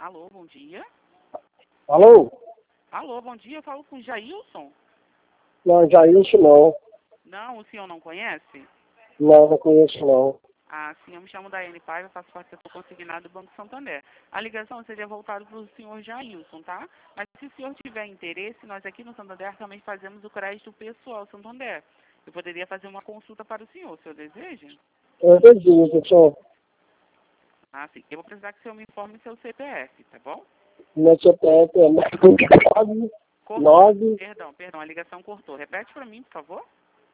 Alô, bom dia. Alô? Alô, bom dia. Eu falo com o Jailson. Não, Jailson não. Não, o senhor não conhece? Não, não conheço não. Ah, sim, eu me chamo Daiane Paiva, faço parte do setor consignado do Banco Santander. A ligação seria voltada para o senhor Jailson, tá? Mas se o senhor tiver interesse, nós aqui no Santander também fazemos o crédito pessoal Santander. Eu poderia fazer uma consulta para o senhor deseja? Eu desejo, senhor. Ah, sim. Eu vou precisar que o senhor me informe seu CPF, tá bom? Meu CPF é 9, Cortou. Perdão, a ligação cortou. Repete para mim, por favor.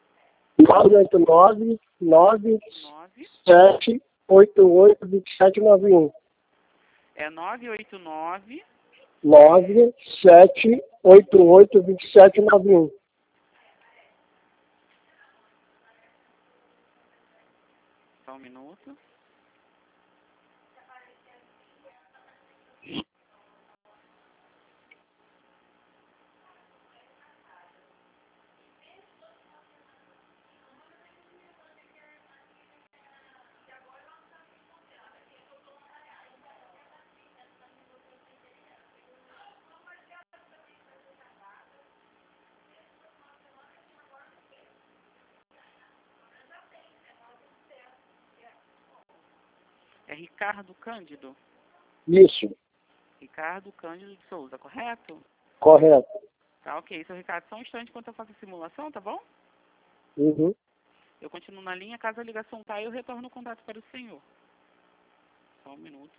989 9 9788 2791. é 989. 9788 2791. Só um minuto. É Ricardo Cândido. Isso, Ricardo Cândido de Souza, correto? correto. Tá, ok. Seu Ricardo, só um instante enquanto eu faço a simulação, tá bom? Uhum. Eu continuo na linha. Caso a ligação caia, eu retorno o contato para o senhor. Só um minuto.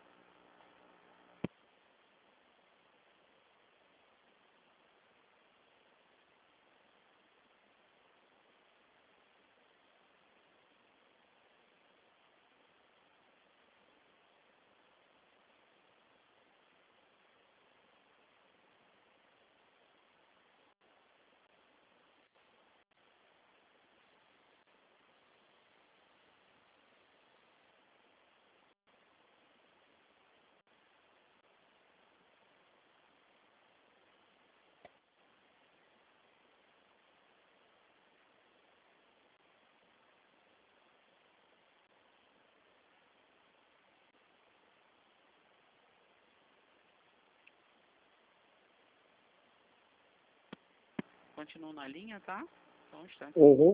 Continuo na linha, tá? Só um instante. Uhum.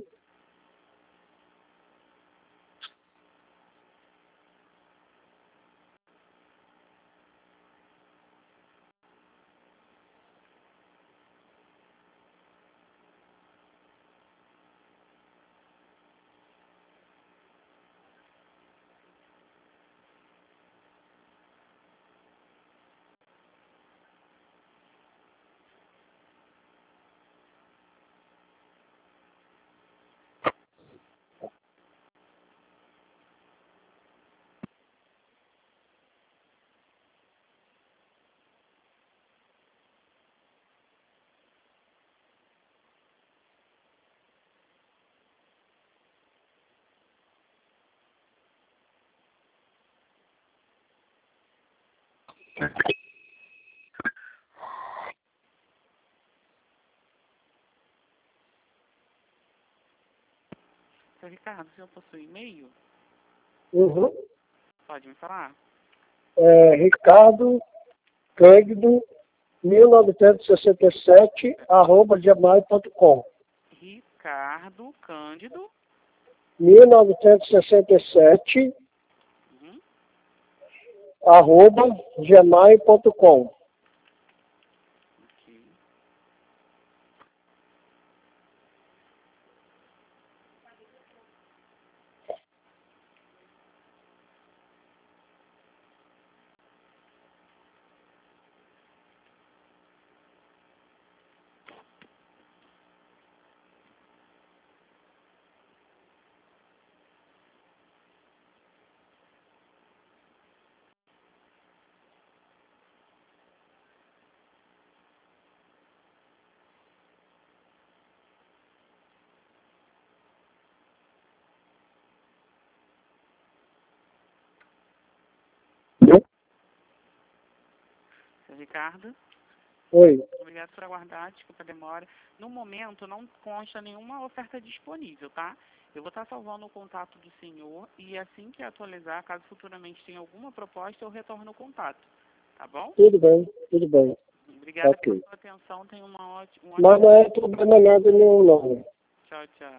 Seu Ricardo, o senhor possui e-mail? Uhum. Pode me falar? Ricardo Cândido 1967 @gmail.com. Ricardo Cândido. 1967 Uhum. @gmail.com. Ok. Seu Ricardo, Oi. obrigado por aguardar, desculpa a demora. No momento, não consta nenhuma oferta disponível, tá? Eu vou estar salvando o contato do senhor e assim que atualizar, caso futuramente tenha alguma proposta, eu retorno o contato. Tá bom? Tudo bem, tudo bem. Obrigada Ok. pela sua atenção. Tenha uma ótima... Mas não é problema nada nenhum, não. Tchau, tchau.